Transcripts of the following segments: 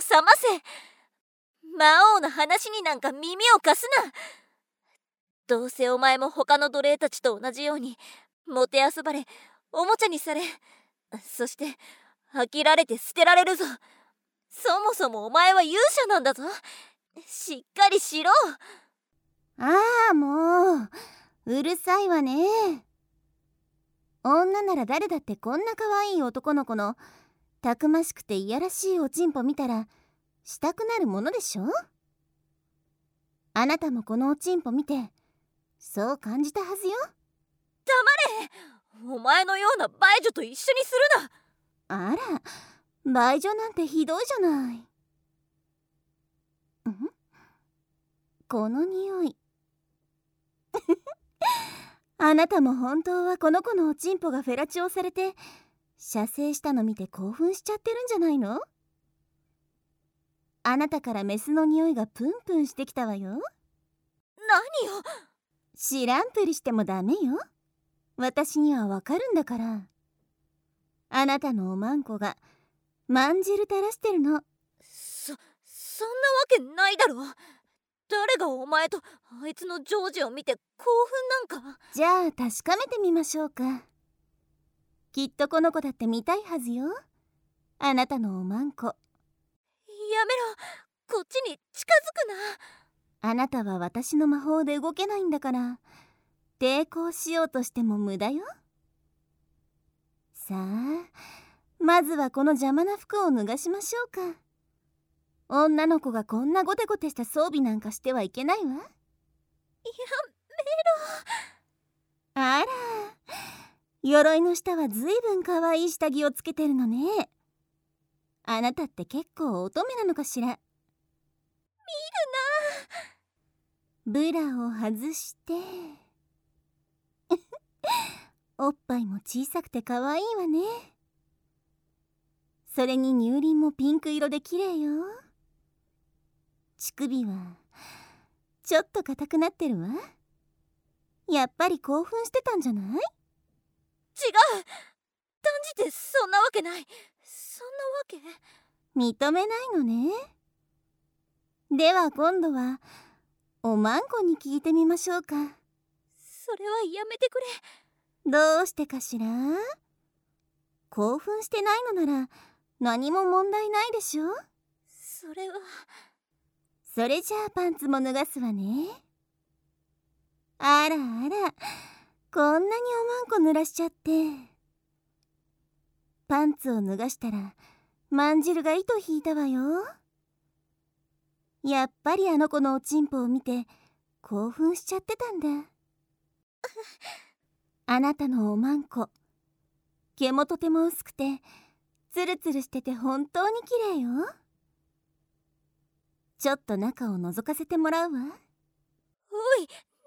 覚ませ。魔王の話になんか耳を貸すな。どうせお前も他の奴隷たちと同じようにもてあそばれ、おもちゃにされ、そして飽きられて捨てられるぞ。そもそもお前は勇者なんだぞ。しっかりしろ。 ああ、もううるさいわね。女なら誰だってこんな可愛い男の子のたくましくていやらしいおちんぽ見たらしたくなるものでしょ。あなたもこのおちんぽ見てそう感じたはずよ。 黙れ。お前のような売女と一緒にするな。 あら、売女なんてひどいじゃない。この匂いあなたも本当はこの子のおちんぽがフェラチオされて射精したの見て興奮しちゃってるんじゃないの？あなたからメスの匂いがプンプンしてきたわよ。 何よ。 知らんぷりしてもダメよ。私にはわかるんだから。あなたのおまんこがまんじる垂らしてるの。 そんなわけないだろ。誰がお前とあいつのジョージを見て興奮なんか。 じゃあ確かめてみましょうか。きっとこの子だって見たいはずよ。あなたのおまんこ。 やめろ。こっちに近づくな。 あなたは私の魔法で動けないんだから抵抗しようとしても無駄よ。さあ、まずはこの邪魔な服を脱がしましょうか。女の子がこんなゴテゴテした装備なんかしてはいけないわ。 やめろ。 あら、鎧の下はずいぶんかわいい下着をつけてるのね。あなたって結構乙女なのかしら。見るな。ブラを外しておっぱいも小さくてかわいいわね。それに乳輪もピンク色で綺麗よ。乳首はちょっと硬くなってるわ。やっぱり興奮してたんじゃない？ 違う。断じてそんなわけない。そんなわけ。 認めないのね。では今度はおまんこに聞いてみましょうか。 それはやめてくれ。 どうしてかしら？興奮してないのなら何も問題ないでしょ。 それは。 それじゃあパンツも脱がすわね。あらあら、こんなにおまんこ濡らしちゃって。パンツを脱がしたらまんじるが糸引いたわよ。やっぱりあの子のおちんぽを見て興奮しちゃってたんだ。あなたのおまんこ毛もとても薄くてツルツルしてて本当に綺麗よ。ちょっと中を覗かせてもらうわ。 おい、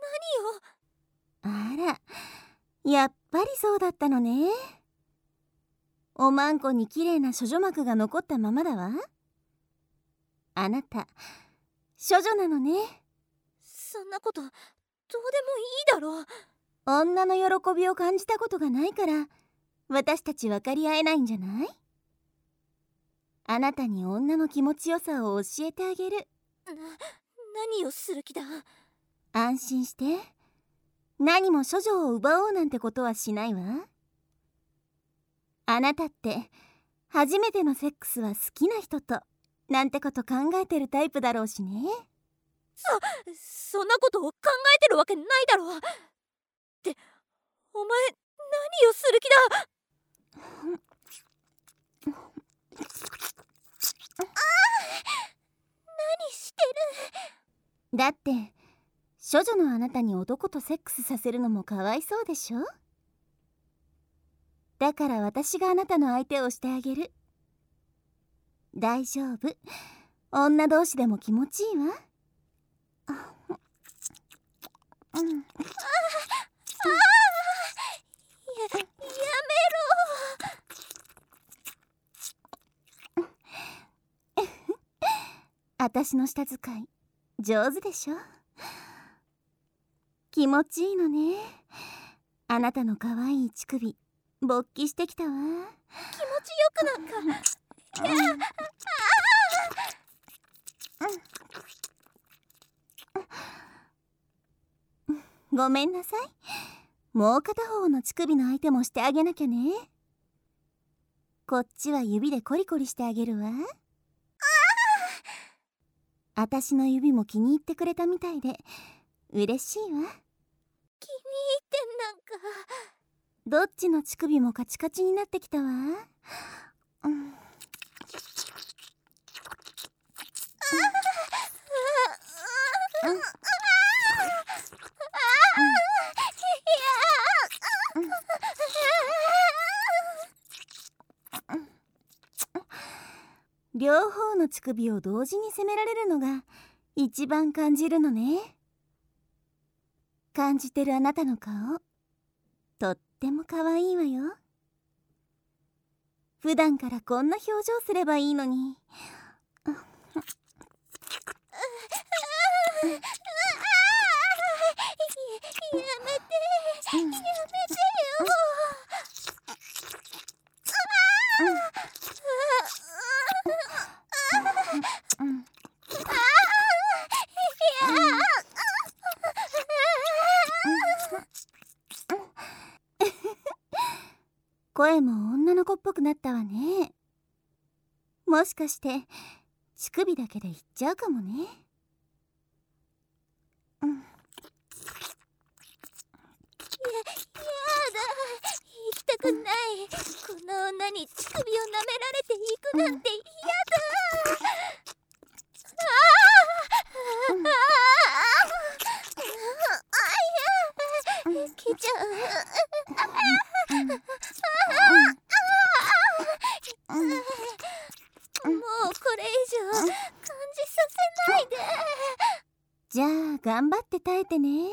あら、やっぱりそうだったのね。おまんこに綺麗な処女膜が残ったままだわ。あなた処女なのね。 そんなことどうでもいいだろう。 女の喜びを感じたことがないから私たち分かり合えないんじゃない？あなたに女の気持ちよさを教えてあげる。 何をする気だ？ 安心して。何も処女を奪おうなんてことはしないわ。あなたって初めてのセックスは好きな人となんてこと考えてるタイプだろうしね。 そんなことを考えてるわけないだろう。ってお前何をする気だ？何してる？ だって処女のあなたに男とセックスさせるのもかわいそうでしょ。だから私があなたの相手をしてあげる。大丈夫。女同士でも気持ちいいわ。 やめろ。 私の舌使い上手でしょ。気持ちいいのね。あなたの可愛い乳首勃起してきたわ。 気持ちよくなんか。 ごめんなさい。もう片方の乳首の相手もしてあげなきゃね。こっちは指でコリコリしてあげるわ。あたしの指も気に入ってくれたみたいで嬉しいわ。 気に入ってなんか。 どっちの乳首もカチカチになってきたわ。両方の乳首を同時に責められるのが一番感じるのね。感じてるあなたの顔、とっても可愛いわよ。普段からこんな表情すればいいのに。 やめてよ。 声も女の子っぽくなったわね。もしかして乳首だけでいっちゃうかもね。 やだ、行きたくない。この女に乳首を舐められていくなんて嫌だ。来ちゃう。もうこれ以上感じさせないで。 じゃあ頑張って耐えてね。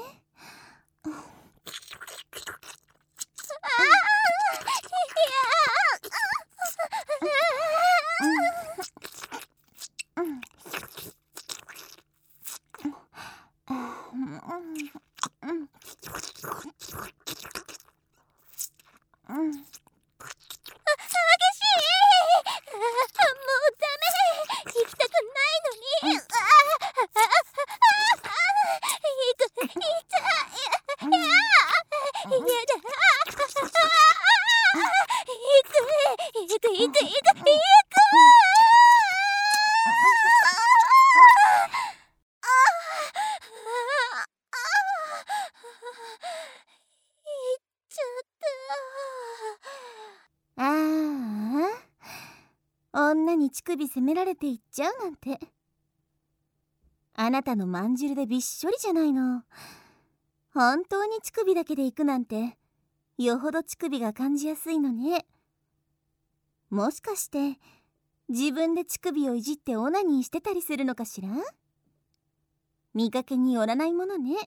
女に乳首責められていっちゃうなんて。あなたのまんじるでびっしょりじゃないの。本当に乳首だけでいくなんてよほど乳首が感じやすいのね。もしかして自分で乳首をいじってオナニーしてたりするのかしら。見かけによらないものね。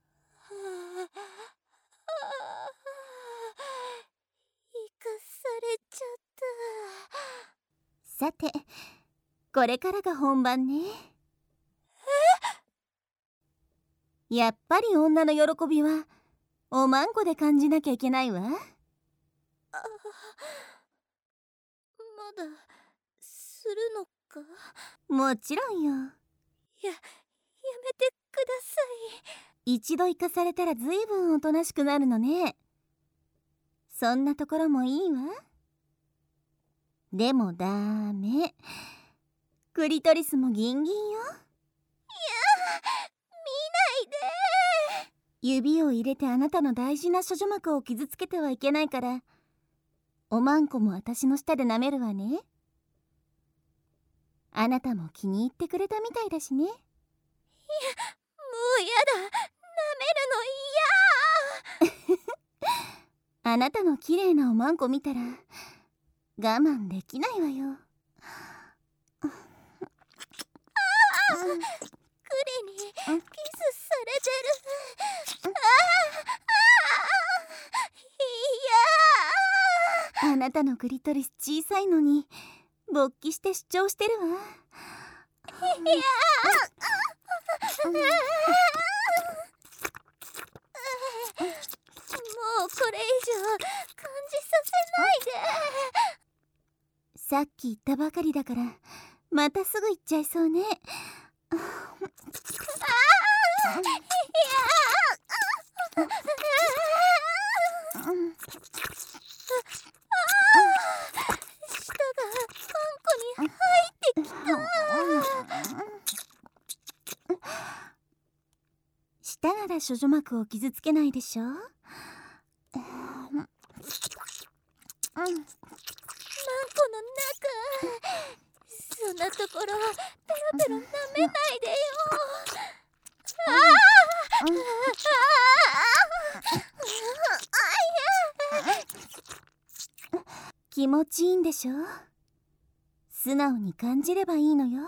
生かされちゃった。 さてこれからが本番ね。やっぱり女の喜びはおまんこで感じなきゃいけないわ。 まだするのか。 もちろんよ。 やめてください。一度行かされたらずいぶんおとなしくなるのね。そんなところもいいわ。でもダメ。クリトリスもギンギンよ。 見ないで。 指を入れてあなたの大事な処女膜を傷つけてはいけないから、おまんこも私の舌で舐めるわね。あなたも気に入ってくれたみたいだしね。 もうやだ。舐めるの嫌。 あなたの綺麗なおまんこ見たら我慢できないわよ。 クリにキスされてる。 あなたのクリトリス小さいのに勃起して主張してるわ。 もうこれ以上感じさせないで。 さっき言ったばかりだからまたすぐ行っちゃいそうね。 舌があんこに入ってきた。 舌なら処女膜を傷つけないでしょ。 マンコの中、そんなところペロペロ舐めないでよ。 気持ちいいんでしょ。素直に感じればいいのよ。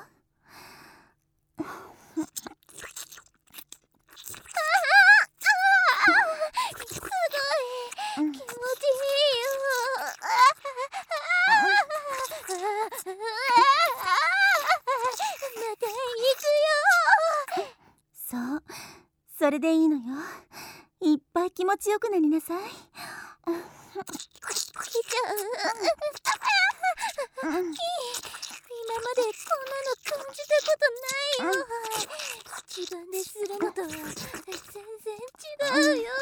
すごい気持ちいいよ。また行くよ。 そう、それでいいのよ。いっぱい気持ちよくなりなさい。 来ちゃう。今までこんなの感じたことないよ。自分でするのとは全然違うよ。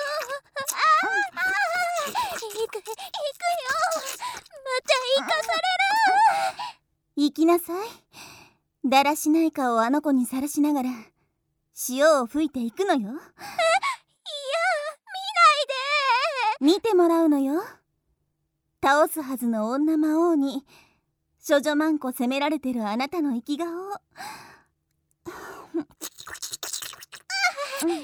行くよ。また行かされる。 行きなさい。だらしない顔をあの子にさらしながら潮を吹いていくのよ。 いや、見ないで。 見てもらうのよ。倒すはずの女魔王に処女マンコ責められてるあなたの生き顔を。 行くよ。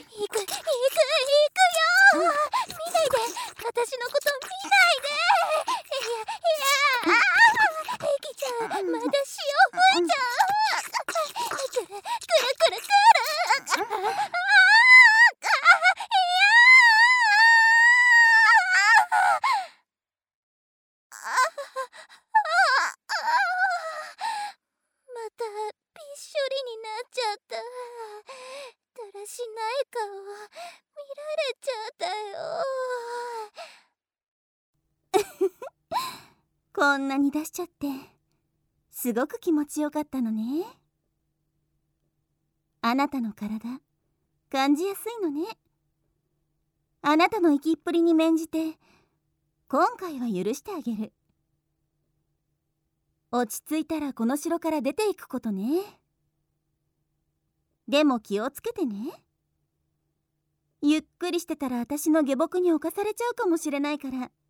見ないで。私のこと見ないで。駅ちゃん、また潮吹いちゃう。くる。またびっしょりになっちゃった。だらしない顔見られちゃったよ。 こんなに出しちゃってすごく気持ちよかったのね。あなたの体感じやすいのね。あなたの生きっぷりに免じて今回は許してあげる。落ち着いたらこの城から出ていくことね。でも気をつけてね。ゆっくりしてたら私の下僕に侵されちゃうかもしれないから